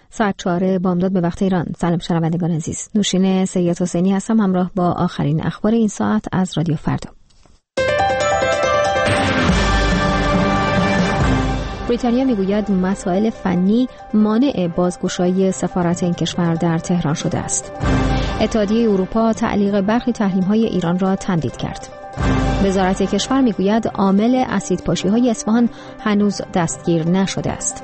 ساعت 4 بامداد به وقت ایران. سلام شنوندگان عزیز، نوشین سید حسینی هستم همراه با آخرین اخبار این ساعت از رادیو فردا. بریتانیا میگوید مسائل فنی مانع بازگشایی سفارت این کشور در تهران شده است. اتحادیه اروپا تعلیق برخی تحریم‌های ایران را تمدید کرد. وزارت کشور میگوید عامل اسیدپاشی‌های اصفهان هنوز دستگیر نشده است.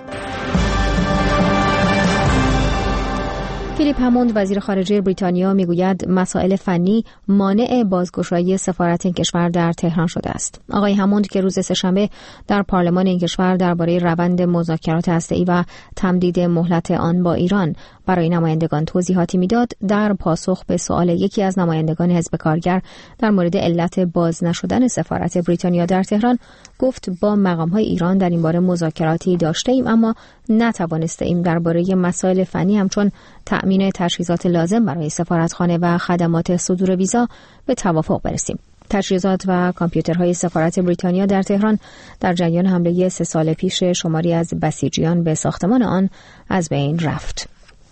فیلیپ هموند وزیر خارجه بریتانیا میگوید مسائل فنی مانع بازگشایی سفارت این کشور در تهران شده است. آقای هموند که روز سه‌شنبه در پارلمان این کشور درباره روند مذاکرات هسته‌ای و تمدید مهلت آن با ایران برای نمایندگان توضیحاتی میداد، در پاسخ به سؤال یکی از نمایندگان حزب کارگر در مورد علت باز نشدن سفارت بریتانیا در تهران گفت با مقام‌های ایران در این باره مذاکراتی داشته ایم، اما نتوانسته ایم درباره مسائل فنی همچون تأمین تجهیزات لازم برای سفارتخانه و خدمات صدور ویزا به توافق برسیم. تجهیزات و کامپیوترهای سفارت بریتانیا در تهران در جریان حمله 3 سال پیش شماری از بسیجیان به ساختمان آن از بین رفت.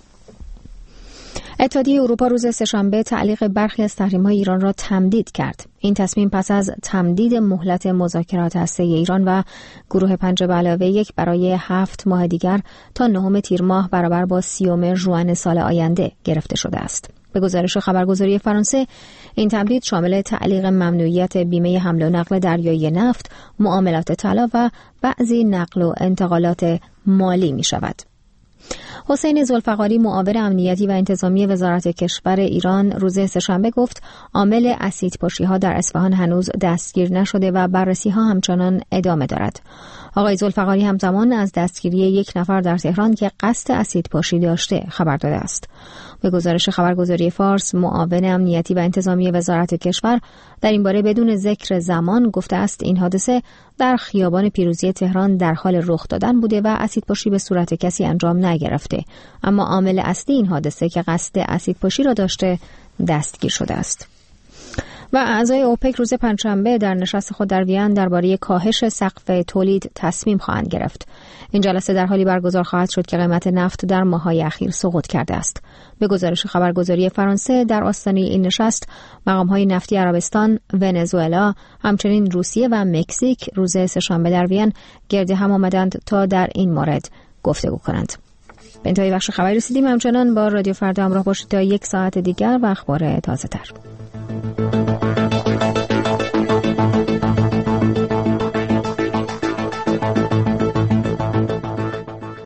اتحادیه اروپا روز سه‌شنبه تعلیق برخی از تحریم‌های ایران را تمدید کرد. این تصمیم پس از تمدید مهلت مذاکرات هسته‌ای ایران و گروه 5+1 برای 7 ماه دیگر تا 9 تیر ماه برابر با 30 ژوئن سال آینده گرفته شده است. به گزارش خبرگزاری فرانسه، این تمدید شامل تعلیق ممنوعیت بیمه حمل و نقل دریایی نفت، معاملات طلا و بعضی نقل و انتقالات مالی می شود. حسین ذوالفقاری معاون امنیتی و انتظامی وزارت کشور ایران روز سه‌شنبه گفت عامل اسیدپاشی‌ها در اصفهان هنوز دستگیر نشده و بررسی‌ها همچنان ادامه دارد. آقای ذوالفقاری همزمان از دستگیری 1 نفر در تهران که قصد اسیدپاشی داشته خبر داده است. به گزارش خبرگزاری فارس، معاون امنیتی و انتظامی وزارت کشور در این باره بدون ذکر زمان گفته است این حادثه در خیابان پیروزی تهران در حال رخ دادن بوده و اسیدپاشی به صورت کسی انجام نگرفته، اما عامل اصلی این حادثه که قصد اسیدپاشی را داشته دستگیر شده است. و اعضای اوپک روز پنجشنبه در نشست خود در وین درباره کاهش سقف تولید تصمیم خواهند گرفت. این جلسه در حالی برگزار خواهد شد که قیمت نفت در ماه‌های اخیر سقوط کرده است. به گزارش خبرگزاری فرانسه، در آستانه این نشست مقام‌های نفتی عربستان، ونزوئلا، همچنین روسیه و مکزیک روز سه‌شنبه در وین گرد هم آمدند تا در این مورد گفتگو کنند. به انتهای بخش خبری رسیدیم. همچنان با رادیو فردا همراه باشید تا 1 ساعت دیگر و اخبار تازه‌تر.